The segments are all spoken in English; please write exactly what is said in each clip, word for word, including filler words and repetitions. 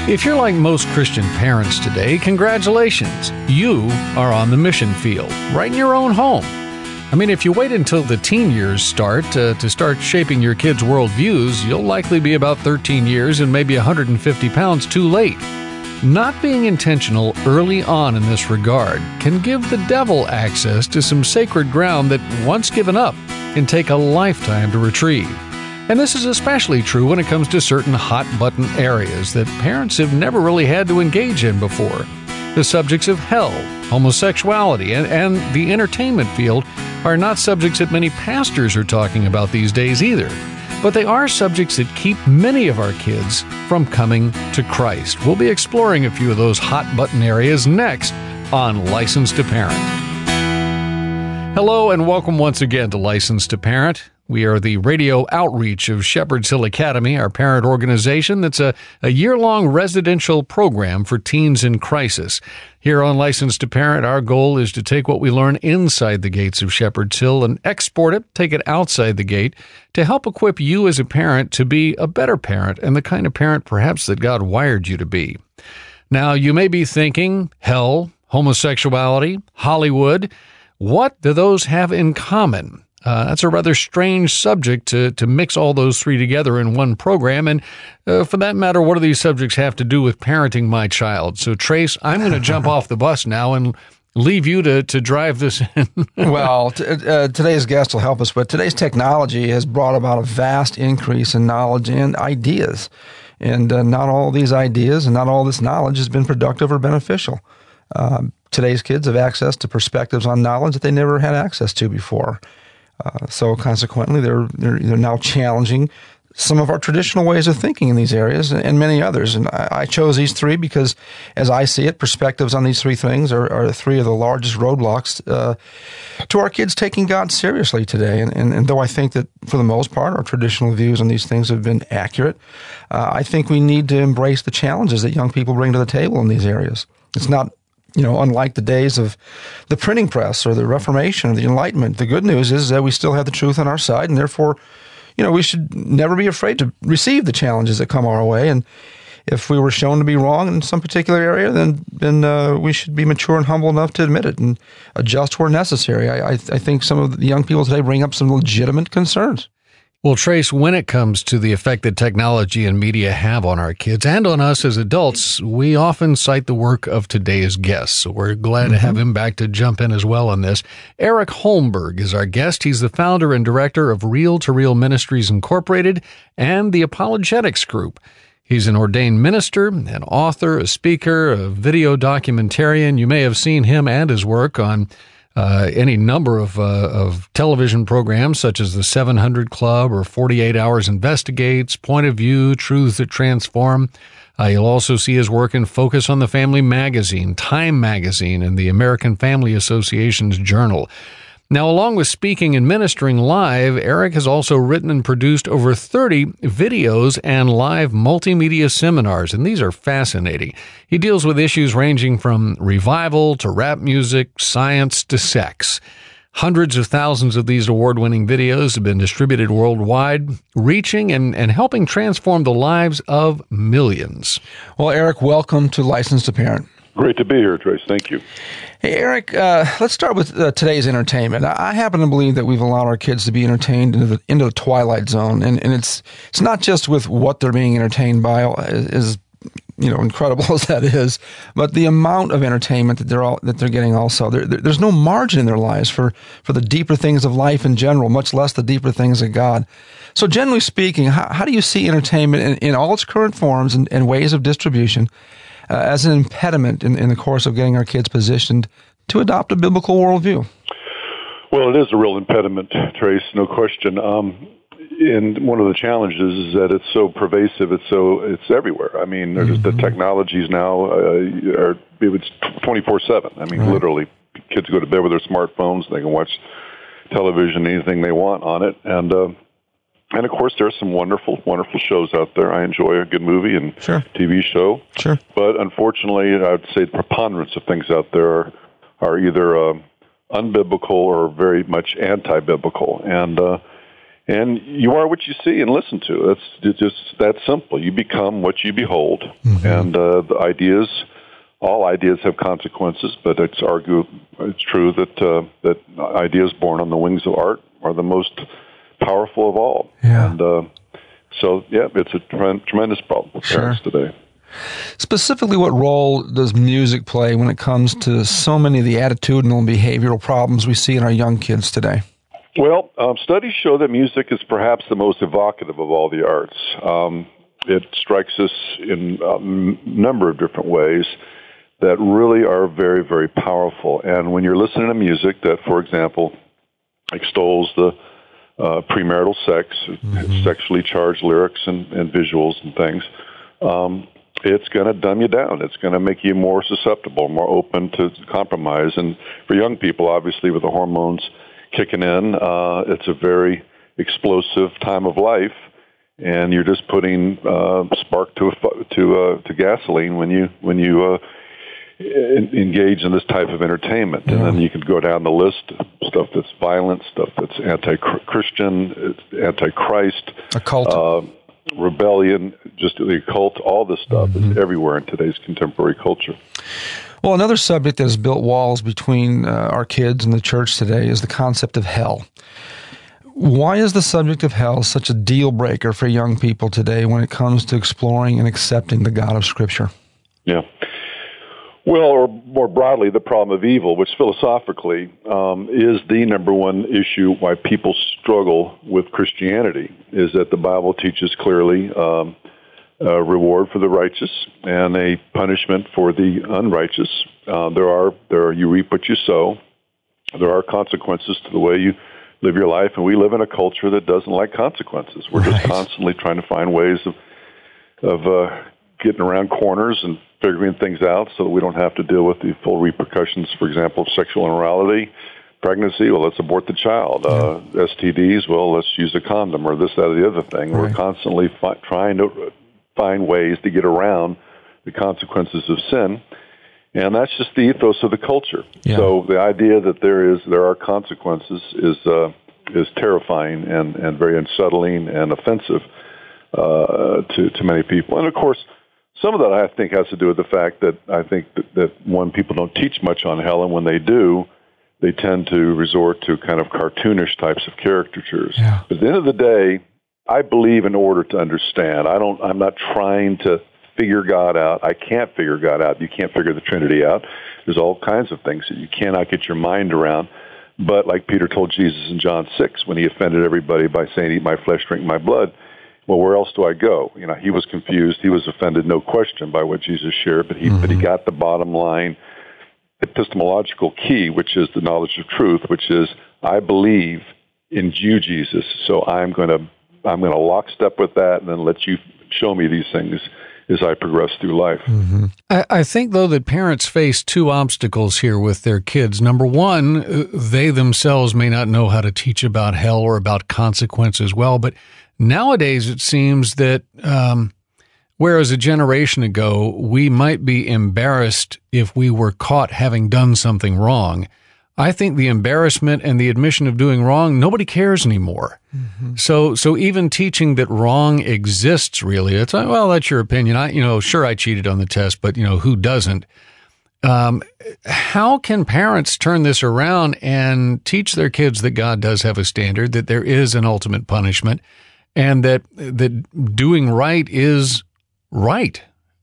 If you're like most Christian parents today, congratulations. You are on the mission field, right in your own home. I mean, if you wait until the teen years start uh, to start shaping your kids' worldviews, you'll likely be about thirteen years and maybe one hundred fifty pounds too late. Not being intentional early on in this regard can give the devil access to some sacred ground that, once given up, can take a lifetime to retrieve. And this is especially true when it comes to certain hot-button areas that parents have never really had to engage in before. The subjects of hell, homosexuality, and, and the entertainment field are not subjects that many pastors are talking about these days either. But they are subjects that keep many of our kids from coming to Christ. We'll be exploring a few of those hot-button areas next on License to Parent. Hello and welcome once again to License to Parent. We are the radio outreach of Shepherd's Hill Academy, our parent organization that's a, a year-long residential program for teens in crisis. Here on License to Parent, our goal is to take what we learn inside the gates of Shepherd's Hill and export it, take it outside the gate, to help equip you as a parent to be a better parent and the kind of parent perhaps that God wired you to be. Now, you may be thinking, hell, homosexuality, Hollywood, what do those have in common? Uh, that's a rather strange subject to, to mix all those three together in one program. And uh, for that matter, what do these subjects have to do with parenting my child? So, Trace, I'm going to jump off the bus now and leave you to, to drive this in. Well, t- uh, today's guest will help us, but today's technology has brought about a vast increase in knowledge and ideas. And uh, not all these ideas and not all this knowledge has been productive or beneficial. Um, today's kids have access to perspectives on knowledge that they never had access to before. Uh, so consequently, they're, they're they're now challenging some of our traditional ways of thinking in these areas and many others. And I, I chose these three because, as I see it, perspectives on these three things are, are three of the largest roadblocks uh, to our kids taking God seriously today. And, and, and though I think that, for the most part, our traditional views on these things have been accurate, uh, I think we need to embrace the challenges that young people bring to the table in these areas. It's not You know, unlike the days of the printing press or the Reformation or the Enlightenment, the good news is that we still have the truth on our side, and therefore, you know, we should never be afraid to receive the challenges that come our way. And if we were shown to be wrong in some particular area, then then uh, we should be mature and humble enough to admit it and adjust where necessary. I, I, I think some of the young people today bring up some legitimate concerns. Well, Trace, when it comes to the effect that technology and media have on our kids and on us as adults, we often cite the work of today's guests. So we're glad mm-hmm. to have him back to jump in as well on this. Eric Holmberg is our guest. He's the founder and director of Real to Real Ministries Incorporated and the Apologetics Group. He's an ordained minister, an author, a speaker, a video documentarian. You may have seen him and his work on Uh, any number of uh, of television programs such as the seven hundred Club or forty-eight hours Investigates, Point of View, Truths That Transform. Uh, you'll also see his work in Focus on the Family magazine, Time magazine, and the American Family Association's Journal. Now, along with speaking and ministering live, Eric has also written and produced over thirty videos and live multimedia seminars, and these are fascinating. He deals with issues ranging from revival to rap music, science to sex. Hundreds of thousands of these award-winning videos have been distributed worldwide, reaching and, and helping transform the lives of millions. Well, Eric, welcome to License to Parent. Great to be here, Trace. Thank you. Hey, Eric, uh, let's start with uh, today's entertainment. I happen to believe that we've allowed our kids to be entertained into the, into the twilight zone, and, and it's it's not just with what they're being entertained by, as you know, incredible as that is, but the amount of entertainment that they're all, that they're getting also. There, there, there's no margin in their lives for, for the deeper things of life in general, much less the deeper things of God. So generally speaking, how, how do you see entertainment in, in all its current forms and, and ways of distribution Uh, as an impediment in, in the course of getting our kids positioned to adopt a biblical worldview? Well, it is a real impediment, Trace, no question. Um, and one of the challenges is that it's so pervasive, it's so it's everywhere. I mean, there's mm-hmm. the technologies now uh, are it's twenty-four seven. I mean, right. Literally, kids go to bed with their smartphones, they can watch television, anything they want on it, and uh, And, of course, there are some wonderful, wonderful shows out there. I enjoy a good movie and sure. T V show. Sure. But, unfortunately, I would say the preponderance of things out there are, are either uh, unbiblical or very much anti-biblical. And, uh, And you are what you see and listen to. It's, it's just that simple. You become what you behold. Mm-hmm. And uh, the ideas, all ideas have consequences, but it's argue, it's true that uh, that ideas born on the wings of art are the most powerful of all. Yeah. And uh, so, yeah, it's a tre- tremendous problem for sure. parents today. Specifically, what role does music play when it comes to so many of the attitudinal and behavioral problems we see in our young kids today? Well, um, studies show that music is perhaps the most evocative of all the arts. Um, it strikes us in a number of different ways that really are very, very powerful. And when you're listening to music that, for example, extols the uh, premarital sex, mm-hmm. sexually charged lyrics and, and visuals and things, um, it's going to dumb you down. It's going to make you more susceptible, more open to compromise. And for young people, obviously, with the hormones kicking in, uh, it's a very explosive time of life, and you're just putting uh, spark to a, to uh, to gasoline when you when you uh, engage in this type of entertainment. Yeah. And then you can go down the list of stuff that's violent, stuff that's anti-Christian, anti-Christ, occult, uh, rebellion, just the occult. All this stuff mm-hmm. is everywhere in today's contemporary culture. Well, another subject that has built walls between uh, our kids and the church today is the concept of hell. Why is the subject of hell such a deal breaker for young people today when it comes to exploring and accepting the God of Scripture? Yeah. Well, or more broadly, the problem of evil, which philosophically um, is the number one issue why people struggle with Christianity, is that the Bible teaches clearly um, a reward for the righteous and a punishment for the unrighteous. Uh, there are there are, you reap what you sow. There are consequences to the way you live your life, and we live in a culture that doesn't like consequences. We're right. just constantly trying to find ways of of uh, getting around corners and figuring things out so that we don't have to deal with the full repercussions, for example, of sexual immorality, pregnancy, well, let's abort the child. Uh, S T Ds, well, let's use a condom, or this, that, or the other thing. Right. We're constantly fi- trying to find ways to get around the consequences of sin, and that's just the ethos of the culture. Yeah. So the idea that there is there are consequences is uh, is terrifying and, and very unsettling and offensive uh, to to many people. And of course, some of that I think has to do with the fact that I think that, that one, people don't teach much on hell, and when they do, they tend to resort to kind of cartoonish types of caricatures. Yeah. But at the end of the day, I believe in order to understand. I don't. I'm not trying to figure God out. I can't figure God out. You can't figure the Trinity out. There's all kinds of things that you cannot get your mind around. But like Peter told Jesus in John six, when he offended everybody by saying, "Eat my flesh, drink my blood," well, where else do I go? You know, he was confused. He was offended, no question, by what Jesus shared. But he, mm-hmm. but he got the bottom line epistemological key, which is the knowledge of truth, which is I believe in you, Jesus. So I'm going to I'm going to lockstep with that, and then let you show me these things as I progress through life. Mm-hmm. I, I think, though, that parents face two obstacles here with their kids. Number one, they themselves may not know how to teach about hell or about consequences well, but nowadays it seems that um, whereas a generation ago we might be embarrassed if we were caught having done something wrong, I think the embarrassment and the admission of doing wrong, nobody cares anymore. Mm-hmm. So, so even teaching that wrong exists, really, it's like, well, that's your opinion. I, you know, sure, I cheated on the test, but you know, who doesn't? Um, how can parents turn this around and teach their kids that God does have a standard, that there is an ultimate punishment, and that that doing right is right?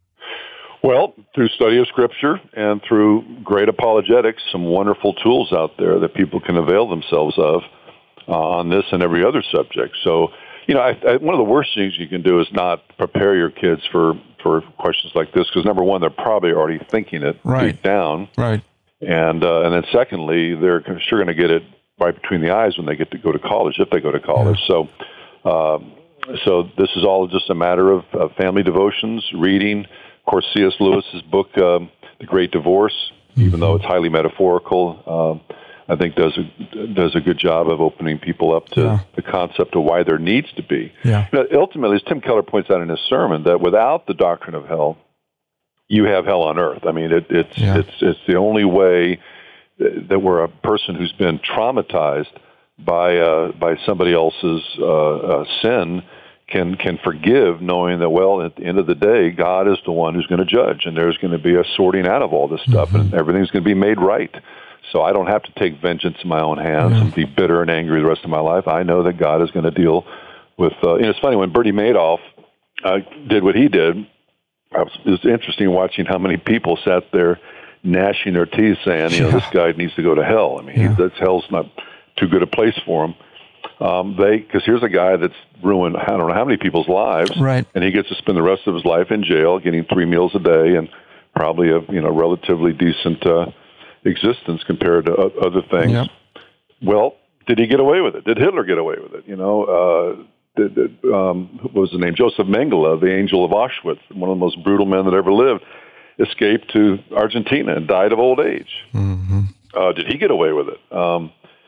Well, through study of Scripture and through great apologetics, some wonderful tools out there that people can avail themselves of uh, on this and every other subject. So, you know, I, I, one of the worst things you can do is not prepare your kids for, for questions like this, because number one, they're probably already thinking it right. deep down. Right. And, uh, and then secondly, they're sure going to get it right between the eyes when they get to go to college, if they go to college. Yeah. So, um, so this is all just a matter of, of family devotions, reading. Of course, C S Lewis's book, um, The Great Divorce, mm-hmm. even though it's highly metaphorical, um, I think does a, does a good job of opening people up to yeah. the concept of why there needs to be. Yeah. You know, ultimately, as Tim Keller points out in his sermon, that without the doctrine of hell, you have hell on earth. I mean, it, it's yeah. it's it's the only way that where a person who's been traumatized by uh, by somebody else's uh, uh, sin can can forgive, knowing that, well, at the end of the day, God is the one who's going to judge, and there's going to be a sorting out of all this stuff, mm-hmm. and everything's going to be made right. So I don't have to take vengeance in my own hands yeah. and be bitter and angry the rest of my life. I know that God is going to deal with. Uh, you know, it's funny when Bernie Madoff uh, did what he did. I was, it was interesting watching how many people sat there gnashing their teeth, saying, "You know, yeah. this guy needs to go to hell." I mean, yeah. he, that's hell's not too good a place for him. Um, they because here's a guy that's ruined I don't know how many people's lives, right? And he gets to spend the rest of his life in jail, getting three meals a day and probably a you know relatively decent uh, existence compared to uh, other things. Yep. Well, did he get away with it? Did Hitler get away with it? You know, uh, did, did, um, what was the name? Joseph Mengele, the angel of Auschwitz, one of the most brutal men that ever lived, escaped to Argentina and died of old age. Mm-hmm. Uh, did he get away with it? Um,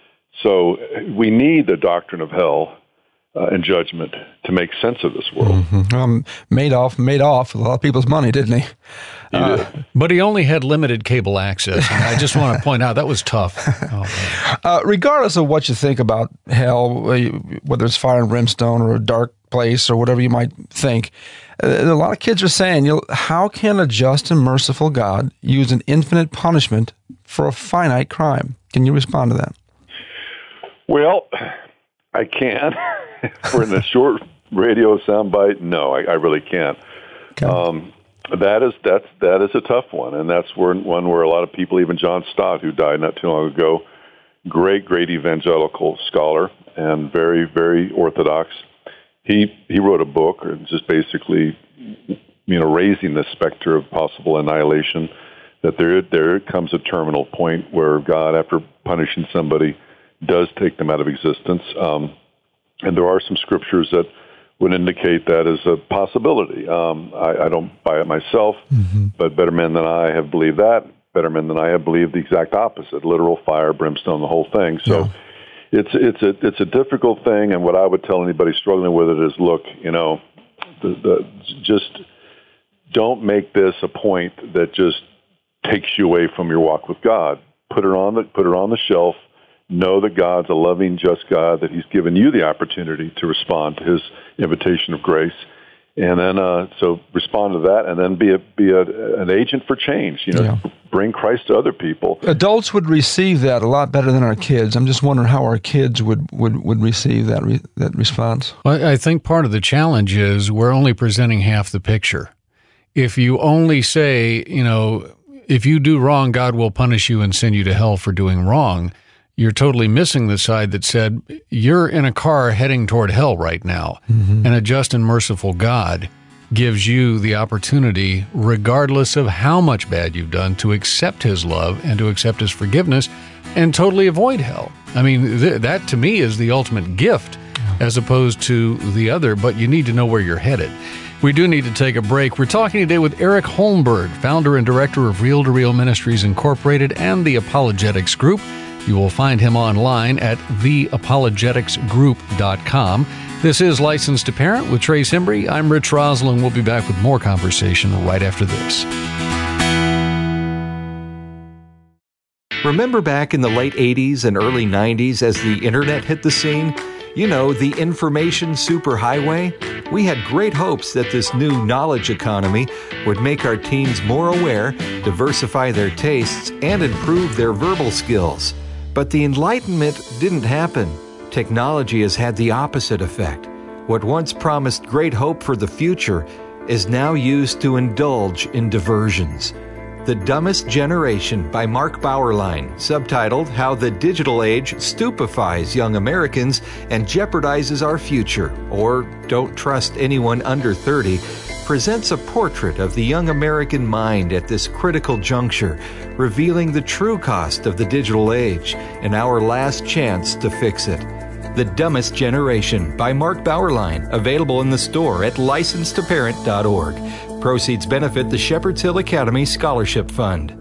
So we need the doctrine of hell uh, and judgment to make sense of this world. Mm-hmm. Um, Madoff made off with a lot of people's money, didn't he? He uh, did. But he only had limited cable access. And I just want to point out that was tough. Oh, uh, regardless of what you think about hell, whether it's fire and brimstone or a dark place or whatever you might think, uh, a lot of kids are saying, you know, how can a just and merciful God use an infinite punishment for a finite crime? Can you respond to that? Well, I can. For in a short radio soundbite, no, I, I really can't. Okay. Um, that is that's that is a tough one, and that's where, one where a lot of people, even John Stott, who died not too long ago, great, great evangelical scholar and very, very orthodox. He he wrote a book, just basically, you know, raising the specter of possible annihilation. That there there comes a terminal point where God, after punishing somebody, does take them out of existence. Um, and there are some scriptures that would indicate that as a possibility. Um, I, I don't buy it myself, mm-hmm. but better men than I have believed that. Better men than I have believed the exact opposite, literal fire, brimstone, the whole thing. So yeah. it's it's a it's a difficult thing, and what I would tell anybody struggling with it is, look, you know, the, the, just don't make this a point that just takes you away from your walk with God. Put it on the put it on the shelf. Know that God's a loving, just God, that he's given you the opportunity to respond to his invitation of grace. And then, uh, so respond to that, and then be a, be a, an agent for change, you know, yeah. bring Christ to other people. Adults would receive that a lot better than our kids. I'm just wondering how our kids would, would, would receive that, re, that response. Well, I think part of the challenge is we're only presenting half the picture. If you only say, you know, if you do wrong, God will punish you and send you to hell for doing wrong, you're totally missing the side that said, you're in a car heading toward hell right now, mm-hmm. and a just and merciful God gives you the opportunity, regardless of how much bad you've done, to accept his love and to accept his forgiveness and totally avoid hell. I mean, th- that to me is the ultimate gift as opposed to the other, but you need to know where you're headed. We do need to take a break. We're talking today with Eric Holmberg, founder and director of Real to Real Ministries Incorporated and the Apologetics Group. You will find him online at the apologetics group dot com. This is Licensed to Parent with Trace Embry. I'm Rich Roslin. We'll be back with more conversation right after this. Remember back in the late eighties and early nineties as the internet hit the scene? You know, the information superhighway? We had great hopes that this new knowledge economy would make our teens more aware, diversify their tastes, and improve their verbal skills. But the Enlightenment didn't happen. Technology has had the opposite effect. What once promised great hope for the future is now used to indulge in diversions. The Dumbest Generation by Mark Bauerlein, subtitled How the Digital Age Stupefies Young Americans and Jeopardizes Our Future, or Don't Trust Anyone Under thirty, presents a portrait of the young American mind at this critical juncture, revealing the true cost of the digital age and our last chance to fix it. The Dumbest Generation by Mark Bauerlein, available in the store at licensed to parent dot org. Proceeds benefit the Shepherd's Hill Academy Scholarship Fund.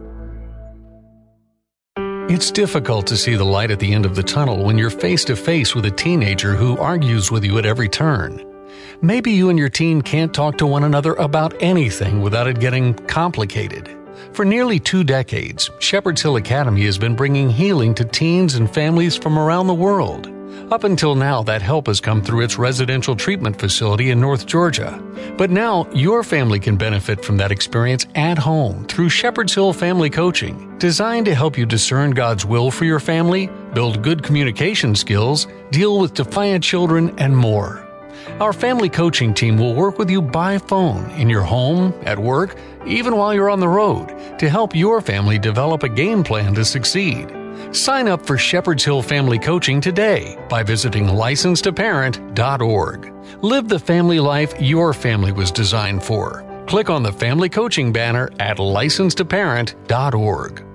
It's difficult to see the light at the end of the tunnel when you're face to face with a teenager who argues with you at every turn. Maybe you and your teen can't talk to one another about anything without it getting complicated. For nearly two decades, Shepherd's Hill Academy has been bringing healing to teens and families from around the world. Up until now, that help has come through its residential treatment facility in North Georgia. But now, your family can benefit from that experience at home through Shepherd's Hill Family Coaching, designed to help you discern God's will for your family, build good communication skills, deal with defiant children, and more. Our family coaching team will work with you by phone, in your home, at work, even while you're on the road, to help your family develop a game plan to succeed. Sign up for Shepherd's Hill Family Coaching today by visiting licensed to parent dot org. Live the family life your family was designed for. Click on the Family Coaching banner at licensed to parent dot org.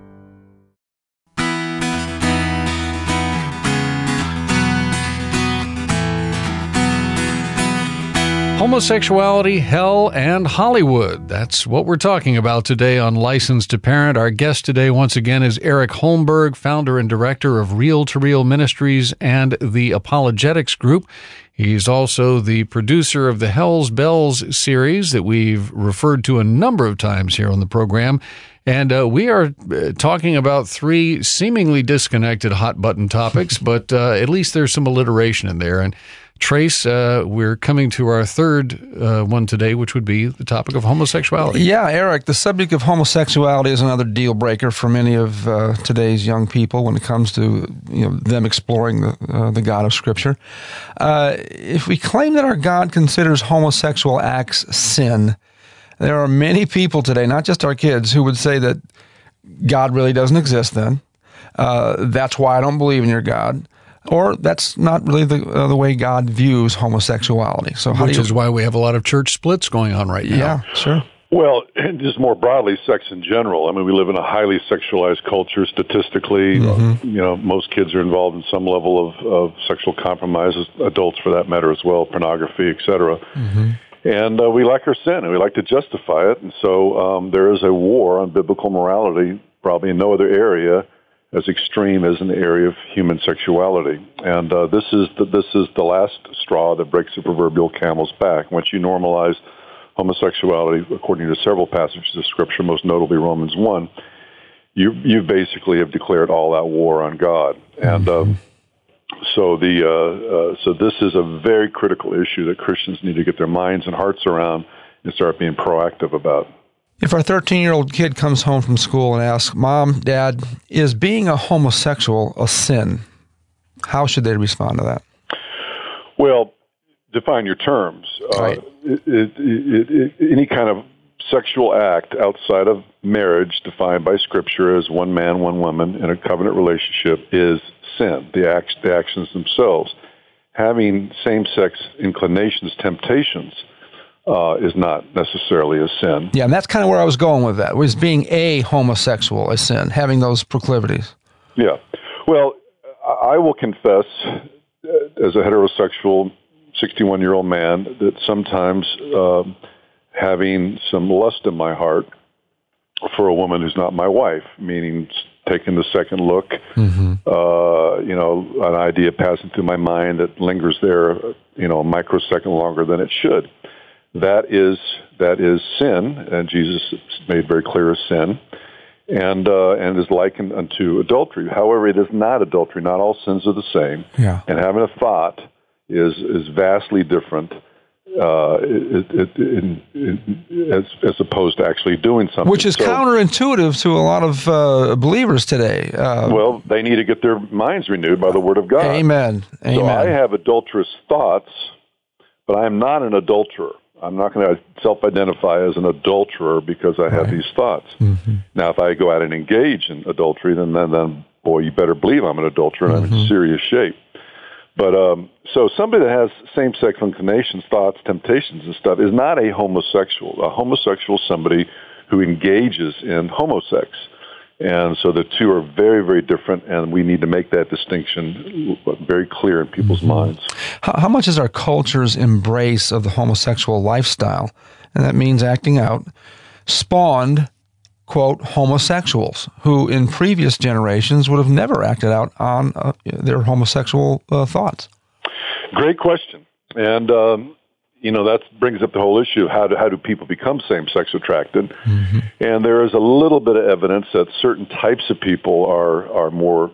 Homosexuality, hell, and Hollywood. That's what we're talking about today on Licensed to Parent. Our guest today, once again, is Eric Holmberg, founder and director of Real to Real Ministries and the Apologetics Group. He's also the producer of the Hell's Bells series that we've referred to a number of times here on the program. And uh, we are uh, talking about three seemingly disconnected hot-button topics, but uh, at least there's some alliteration in there. And Trace, uh, we're coming to our third uh, one today, which would be the topic of homosexuality. Yeah, Eric, the subject of homosexuality is another deal breaker for many of uh, today's young people when it comes to you know them exploring the, uh, the God of Scripture. Uh, if we claim that our God considers homosexual acts sin, there are many people today, not just our kids, who would say that God really doesn't exist then. Uh, that's why I don't believe in your God. Or that's not really the uh, the way God views homosexuality. So, how Which do you, is why we have a lot of church splits going on right now. Yeah, sure. Well, and just more broadly, sex in general. I mean, we live in a highly sexualized culture statistically. Mm-hmm. You know, most kids are involved in some level of, of sexual compromise, adults for that matter as well, pornography, et cetera. Mm-hmm. And uh, we like our sin, and we like to justify it. And so um, there is a war on biblical morality, probably in no other area as extreme as in the area of human sexuality. And uh, this is the, this is the last straw that breaks the proverbial camel's back. Once you normalize homosexuality, according to several passages of Scripture, most notably Romans one, you you basically have declared all out war on God. And um, so the uh, uh, so this is a very critical issue that Christians need to get their minds and hearts around and start being proactive about. If our thirteen-year-old kid comes home from school and asks, Mom, Dad, is being a homosexual a sin? How should they respond to that? Well, define your terms. Right. Uh, it, it, it, it, any kind of sexual act outside of marriage, defined by Scripture as one man, one woman in a covenant relationship, is sin, the, act, the actions themselves. Having same-sex inclinations, temptations, Uh, is not necessarily a sin. Yeah, and that's kind of where I was going with that, was being a homosexual a sin, having those proclivities. Yeah. Well, I will confess, as a heterosexual sixty-one-year-old man, that sometimes uh, having some lust in my heart for a woman who's not my wife, meaning taking the second look, mm-hmm. uh, you know, an idea passing through my mind that lingers there, you know, a microsecond longer than it should. That is that is sin, and Jesus made very clear as sin, and uh, and is likened unto adultery. However, it is not adultery. Not all sins are the same. Yeah. And having a thought is is vastly different, uh, it, it, it, it, as as opposed to actually doing something. Which is so, counterintuitive to a lot of uh, believers today. Uh, well, they need to get their minds renewed by the Word of God. Amen. Amen. So I have adulterous thoughts, but I am not an adulterer. I'm not going to self-identify as an adulterer because I have right. these thoughts. Mm-hmm. Now, if I go out and engage in adultery, then, then, then boy, you better believe I'm an adulterer and mm-hmm. I'm in serious shape. But um, so somebody that has same-sex inclinations, thoughts, temptations, and stuff is not a homosexual. A homosexual is somebody who engages in homosex. And so the two are very, very different, and we need to make that distinction very clear in people's mm-hmm. minds. How, how much is our culture's embrace of the homosexual lifestyle, and that means acting out, spawned, quote, homosexuals, who in previous generations would have never acted out on uh, their homosexual uh, thoughts? Great question. And, um, you know, that brings up the whole issue of how do, how do people become same-sex attracted. Mm-hmm. And there is a little bit of evidence that certain types of people are, are more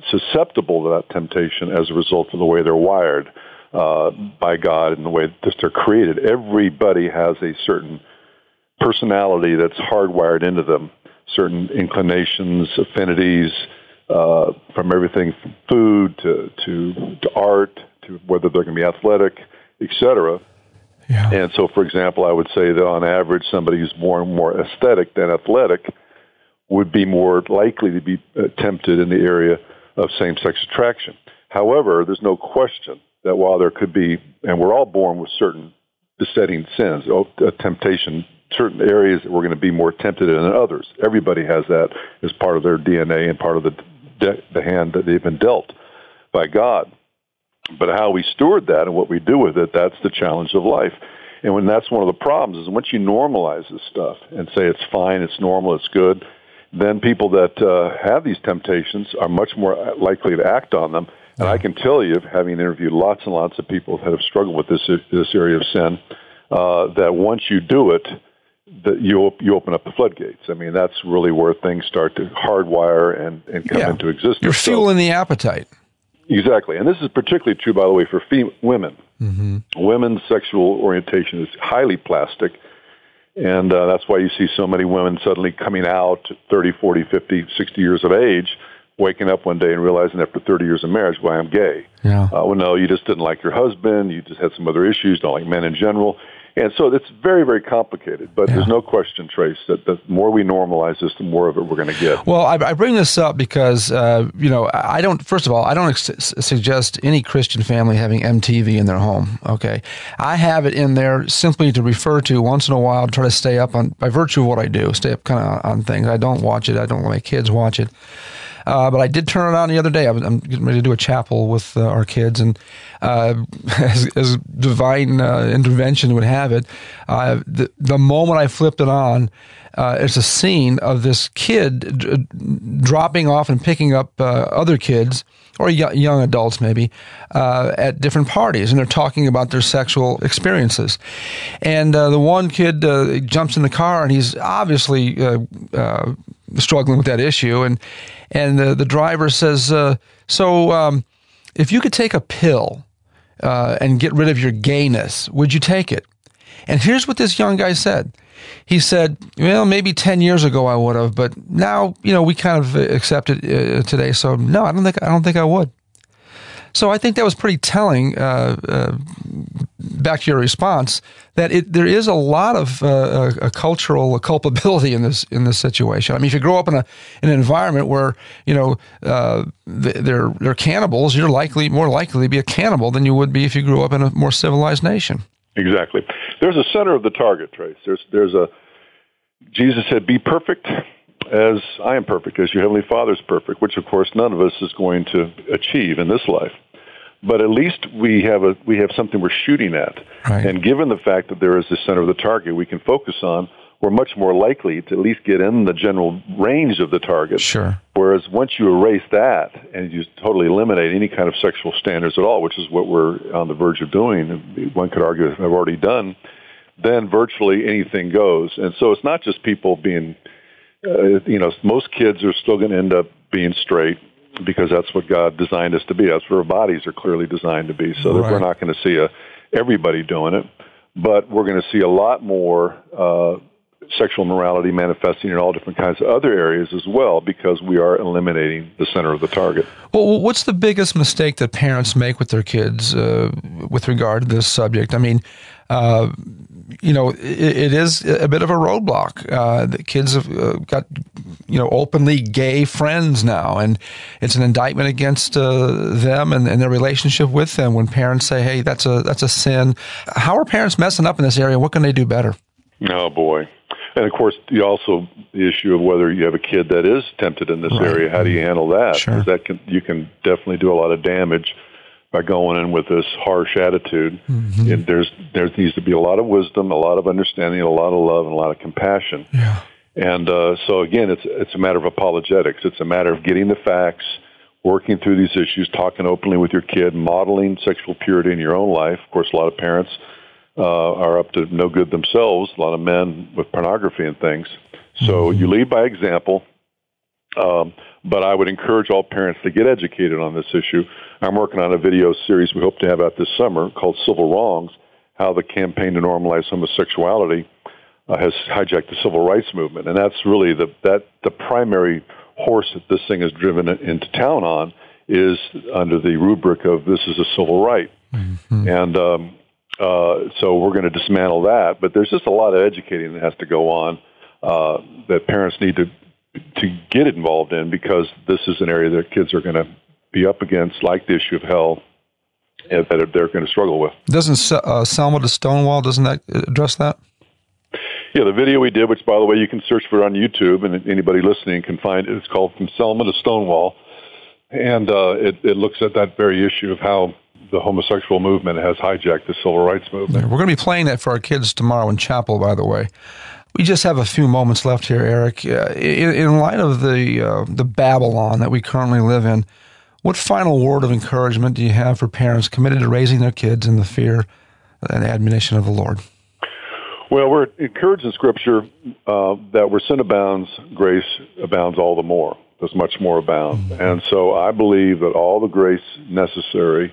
susceptible to that temptation as a result of the way they're wired uh, by God and the way that they're created. Everybody has a certain personality that's hardwired into them, certain inclinations, affinities, uh, from everything from food to, to, to art, to whether they're going to be athletic, et cetera. Yeah. And so, for example, I would say that on average, somebody who's more more aesthetic than athletic would be more likely to be uh, tempted in the area of same-sex attraction. However, there's no question that while there could be, and we're all born with certain besetting sins, a temptation, certain areas that we're going to be more tempted in than others. Everybody has that as part of their D N A and part of the de- the hand that they've been dealt by God. But how we steward that and what we do with it, that's the challenge of life. And when that's one of the problems is once you normalize this stuff and say it's fine, it's normal, it's good, then people that uh, have these temptations are much more likely to act on them. And I can tell you, having interviewed lots and lots of people that have struggled with this this area of sin, uh, that once you do it, that you you open up the floodgates. I mean, that's really where things start to hardwire and, and come yeah. into existence. You're fueling so, the appetite. Exactly. And this is particularly true, by the way, for fem- women. Mm-hmm. Women's sexual orientation is highly plastic, and uh, that's why you see so many women suddenly coming out at thirty, forty, fifty, sixty years of age, waking up one day and realizing after thirty years of marriage, why I'm gay. Yeah. Uh, well, no, you just didn't like your husband, you just had some other issues, don't like men in general. And so it's very, very complicated, but yeah. there's no question, Trace, that the more we normalize this, the more of it we're going to get. Well, I, I bring this up because, uh, you know, I don't, first of all, I don't ex- suggest any Christian family having M T V in their home, okay? I have it in there simply to refer to once in a while, to try to stay up on, by virtue of what I do, stay up kind of on things. I don't watch it. I don't let my kids watch it. Uh, but I did turn it on the other day. I was, I'm getting ready to do a chapel with uh, our kids, and uh, as, as divine uh, intervention would have it, uh, the, the moment I flipped it on, uh, it's a scene of this kid d- dropping off and picking up uh, other kids, or y- young adults maybe, uh, at different parties, and they're talking about their sexual experiences. And uh, the one kid uh, jumps in the car, and he's obviously uh, uh, struggling with that issue, and and the, the driver says, uh, so um, if you could take a pill uh, and get rid of your gayness, would you take it? And here's what this young guy said. He said, well, maybe ten years ago I would have, but now, you know, we kind of accept it uh, today, so no, I don't think I don't think I would. So I think that was pretty telling, uh, uh, back to your response, that it, there is a lot of uh, a, a cultural culpability in this in this situation. I mean, if you grow up in a in an environment where, you know, uh, they're they're cannibals, you're likely more likely to be a cannibal than you would be if you grew up in a more civilized nation. Exactly. There's a center of the target, Trace. There's there's a Jesus said, "Be perfect as I am perfect, as your heavenly Father is perfect," which of course none of us is going to achieve in this life. But at least we have a we have something we're shooting at. Right. And given the fact that there is the center of the target we can focus on, we're much more likely to at least get in the general range of the target. Sure. Whereas once you erase that and you totally eliminate any kind of sexual standards at all, which is what we're on the verge of doing, one could argue have already done, then virtually anything goes. And so it's not just people being, uh, you know, most kids are still going to end up being straight, because that's what God designed us to be. That's what our bodies are clearly designed to be. So right. that we're not going to see a, everybody doing it, but we're going to see a lot more uh, sexual morality manifesting in all different kinds of other areas as well, because we are eliminating the center of the target. Well, what's the biggest mistake that parents make with their kids uh, with regard to this subject? I mean, uh, you know, it, it is a bit of a roadblock. Uh, the kids have uh, got, you know, openly gay friends now, and it's an indictment against uh, them and, and their relationship with them when parents say, hey, that's a that's a sin. How are parents messing up in this area? What can they do better? Oh, boy. And, of course, you also the issue of whether you have a kid that is tempted in this right. area. How do you handle that? Sure. Because that can, you can definitely do a lot of damage by going in with this harsh attitude. Mm-hmm. And there's there needs to be a lot of wisdom, a lot of understanding, a lot of love, and a lot of compassion. Yeah. And uh, so, again, it's it's a matter of apologetics. It's a matter of getting the facts, working through these issues, talking openly with your kid, modeling sexual purity in your own life. Of course, a lot of parents uh, are up to no good themselves, a lot of men with pornography and things. So mm-hmm. you lead by example. Um, but I would encourage all parents to get educated on this issue. I'm working on a video series we hope to have out this summer called Civil Wrongs, how the campaign to normalize homosexuality uh, has hijacked the civil rights movement. And that's really the, that, the primary horse that this thing is driven into town on is under the rubric of this is a civil right. Mm-hmm. And um, uh, so we're going to dismantle that. But there's just a lot of educating that has to go on uh, that parents need to to get involved in, because this is an area that kids are going to be up against, like the issue of hell, and that they're going to struggle with. Doesn't uh, Selma to Stonewall, doesn't that address that? Yeah, the video we did, which, by the way, you can search for it on YouTube, and anybody listening can find it. It's called From Selma to Stonewall, and uh, it, it looks at that very issue of how the homosexual movement has hijacked the civil rights movement. We're going to be playing that for our kids tomorrow in chapel, by the way. We just have a few moments left here, Eric. Uh, in, in light of the uh, the Babylon that we currently live in, what final word of encouragement do you have for parents committed to raising their kids in the fear and admonition of the Lord? Well, we're encouraged in Scripture uh, that where sin abounds, grace abounds all the more. Does much more abound. Mm-hmm. And so I believe that all the grace necessary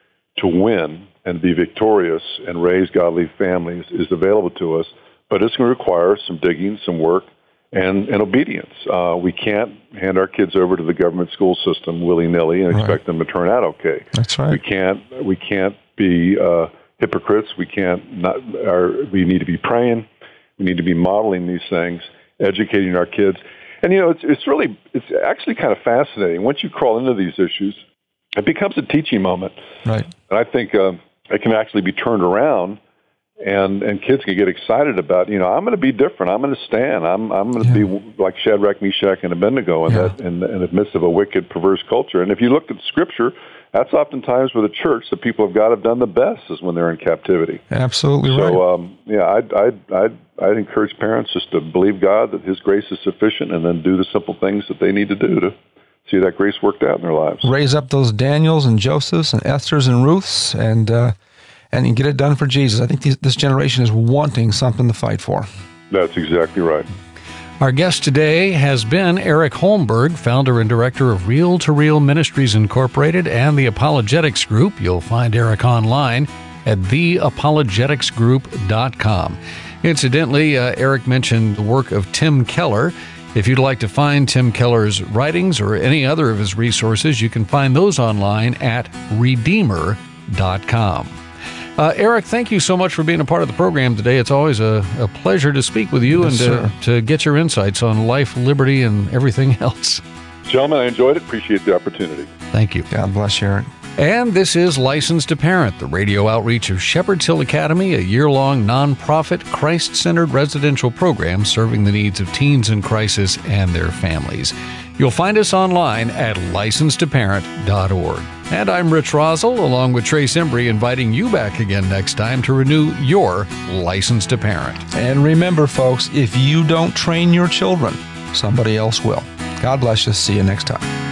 to win and be victorious and raise godly families is available to us. But it's going to require some digging, some work, and, and obedience. Uh, we can't hand our kids over to the government school system willy-nilly and expect right. them to turn out okay. That's right. We can't. We can't be uh, hypocrites. We can't. Not. Our, we need to be praying. We need to be modeling these things, educating our kids. And you know, it's it's really it's actually kind of fascinating. Once you crawl into these issues, it becomes a teaching moment. Right. And I think uh, it can actually be turned around. And and kids can get excited about, you know, I'm going to be different. I'm going to stand. I'm I'm going to yeah. be like Shadrach, Meshach, and Abednego in yeah. that in, in the midst of a wicked, perverse culture. And if you look at Scripture, that's oftentimes where the church, the people of God, have done the best is when they're in captivity. Absolutely so, right. So, um, yeah, I'd, I'd I'd I'd encourage parents just to believe God that His grace is sufficient, and then do the simple things that they need to do to see that grace worked out in their lives. Raise up those Daniels and Josephs and Esthers and Ruths, and. Uh, And you get it done for Jesus. I think these, this generation is wanting something to fight for. That's exactly right. Our guest today has been Eric Holmberg, founder and director of Real to Real Ministries Incorporated and the Apologetics Group. You'll find Eric online at the apologetics group dot com. Incidentally, uh, Eric mentioned the work of Tim Keller. If you'd like to find Tim Keller's writings or any other of his resources, you can find those online at redeemer dot com. Uh, Eric, thank you so much for being a part of the program today. It's always a, a pleasure to speak with you yes, and to, to get your insights on life, liberty, and everything else. Gentlemen, I enjoyed it. Appreciate the opportunity. Thank you. God bless you, Eric. And this is Licensed to Parent, the radio outreach of Shepherd's Hill Academy, a year-long nonprofit, Christ-centered residential program serving the needs of teens in crisis and their families. You'll find us online at licensed to parent dot org. And I'm Rich Rosell, along with Trace Embry, inviting you back again next time to renew your License to Parent. And remember, folks, if you don't train your children, somebody else will. God bless you. See you next time.